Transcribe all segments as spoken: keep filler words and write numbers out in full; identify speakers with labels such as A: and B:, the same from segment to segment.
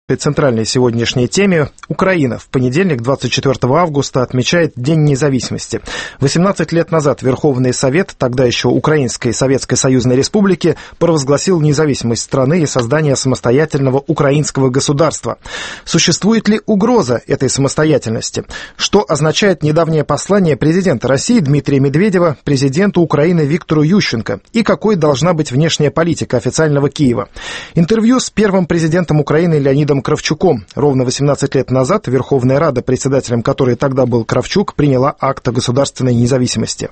A: Центральной сегодняшней теме Украина в понедельник, двадцать четвёртого августа, отмечает День независимости. восемнадцать лет назад Верховный Совет, тогда еще Украинской Советской Союзной Республики, провозгласил независимость страны и создание самостоятельного украинского государства. Существует ли угроза этой самостоятельности? Что означает недавнее послание президента России Дмитрия Медведева президенту Украины Виктору Ющенко? И какой должна быть внешняя политика официального Киева? Интервью с первым президентом Украины Леонидом Кравчуком. Ровно восемнадцать лет назад Верховная Рада, председателем которой тогда был Кравчук, приняла акт о государственной независимости.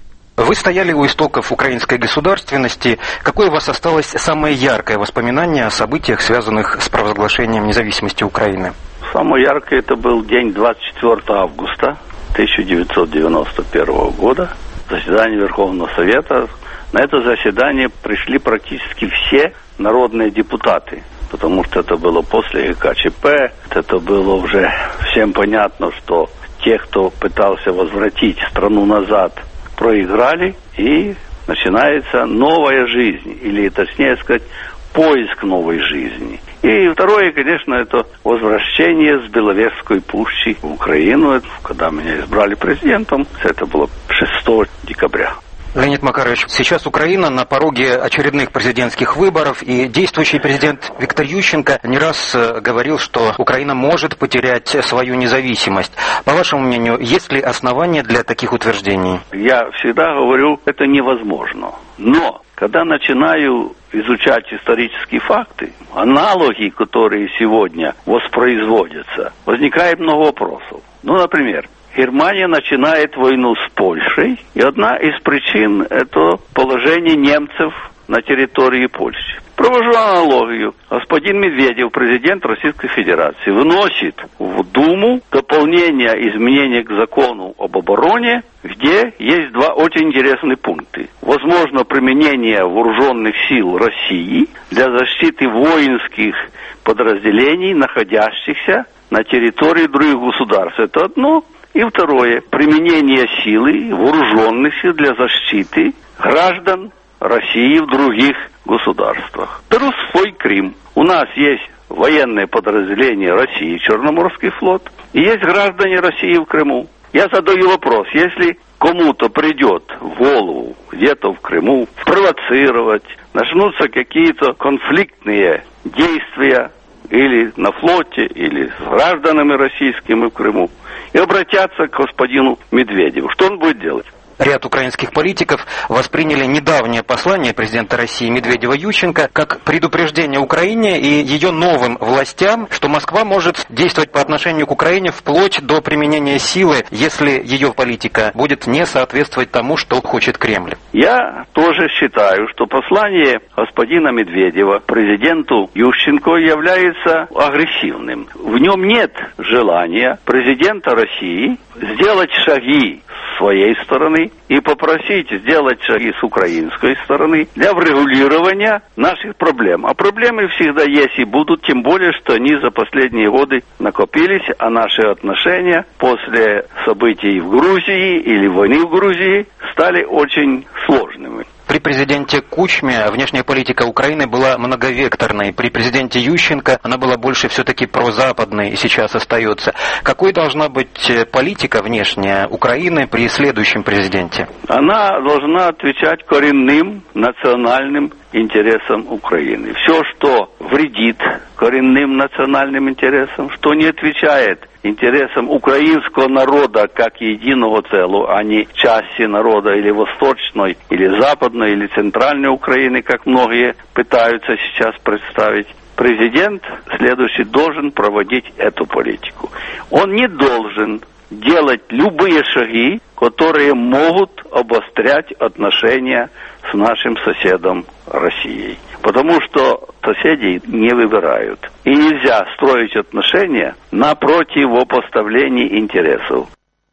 B: Вы стояли у истоков украинской государственности. Какое у вас осталось самое яркое воспоминание о событиях, связанных с провозглашением независимости Украины?
C: Самое яркое это был день двадцать четвёртого августа тысяча девятьсот девяносто первого года. Заседание Верховного Совета. На это заседание пришли практически все народные депутаты, потому что это было после ГКЧП, это было уже всем понятно, что те, кто пытался возвратить страну назад, проиграли, и начинается новая жизнь, или, точнее сказать, поиск новой жизни. И второе, конечно, это возвращение с Беловежской пущи в Украину, когда меня избрали президентом, это было шестого декабря.
B: Леонид Макарович, сейчас Украина на пороге очередных президентских выборов, и действующий президент Виктор Ющенко не раз говорил, что Украина может потерять свою независимость. По вашему мнению, есть ли основания для таких утверждений?
C: Я всегда говорю, это невозможно. Но, когда начинаю изучать исторические факты, аналоги, которые сегодня воспроизводятся, возникает много вопросов. Ну, например, Германия начинает войну с Польшей, и одна из причин – это положение немцев на территории Польши. Провожу аналогию. Господин Медведев, президент Российской Федерации, вносит в Думу дополнение, изменения к закону об обороне, где есть два очень интересных пункта. Возможно применение вооруженных сил России для защиты воинских подразделений, находящихся на территории других государств. Это одно. И второе, применение силы, вооруженных сил для защиты граждан России в других государствах. Беру свой Крым. У нас есть военное подразделение России, Черноморский флот, и есть граждане России в Крыму. Я задаю вопрос, если кому-то придет в голову где-то в Крыму провоцировать, начнутся какие-то конфликтные действия или на флоте, или с гражданами российскими в Крыму, и обратятся к господину Медведеву. Что он будет делать?
B: Ряд украинских политиков восприняли недавнее послание президента России Медведева Ющенко как предупреждение Украине и ее новым властям, что Москва может действовать по отношению к Украине вплоть до применения силы, если ее политика будет не соответствовать тому, что хочет Кремль.
C: Я тоже считаю, что послание господина Медведева президенту Ющенко является агрессивным. В нем нет желания президента России сделать шаги с своей стороны и попросить сделать шаги с украинской стороны для врегулирования наших проблем. А проблемы всегда есть и будут, тем более, что они за последние годы накопились, а наши отношения после событий в Грузии или войны в Грузии стали очень сложными.
B: При президенте Кучме внешняя политика Украины была многовекторной. При президенте Ющенко она была больше все-таки прозападной и сейчас остается. Какой должна быть политика внешняя Украины при следующем президенте?
C: Она должна отвечать коренным национальным интересам Украины. Все, что вредит коренным национальным интересам, что не отвечает интересам украинского народа как единого целого, а не части народа или восточной, или западной, или центральной Украины, как многие пытаются сейчас представить. Президент следующий должен проводить эту политику. Он не должен делать любые шаги, которые могут обострять отношения с нашим соседом Россией. Потому что соседей не выбирают. И нельзя строить отношения на противопоставлении интересов.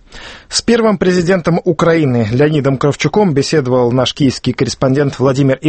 A: С первым президентом Украины Леонидом Кравчуком беседовал наш киевский корреспондент Владимир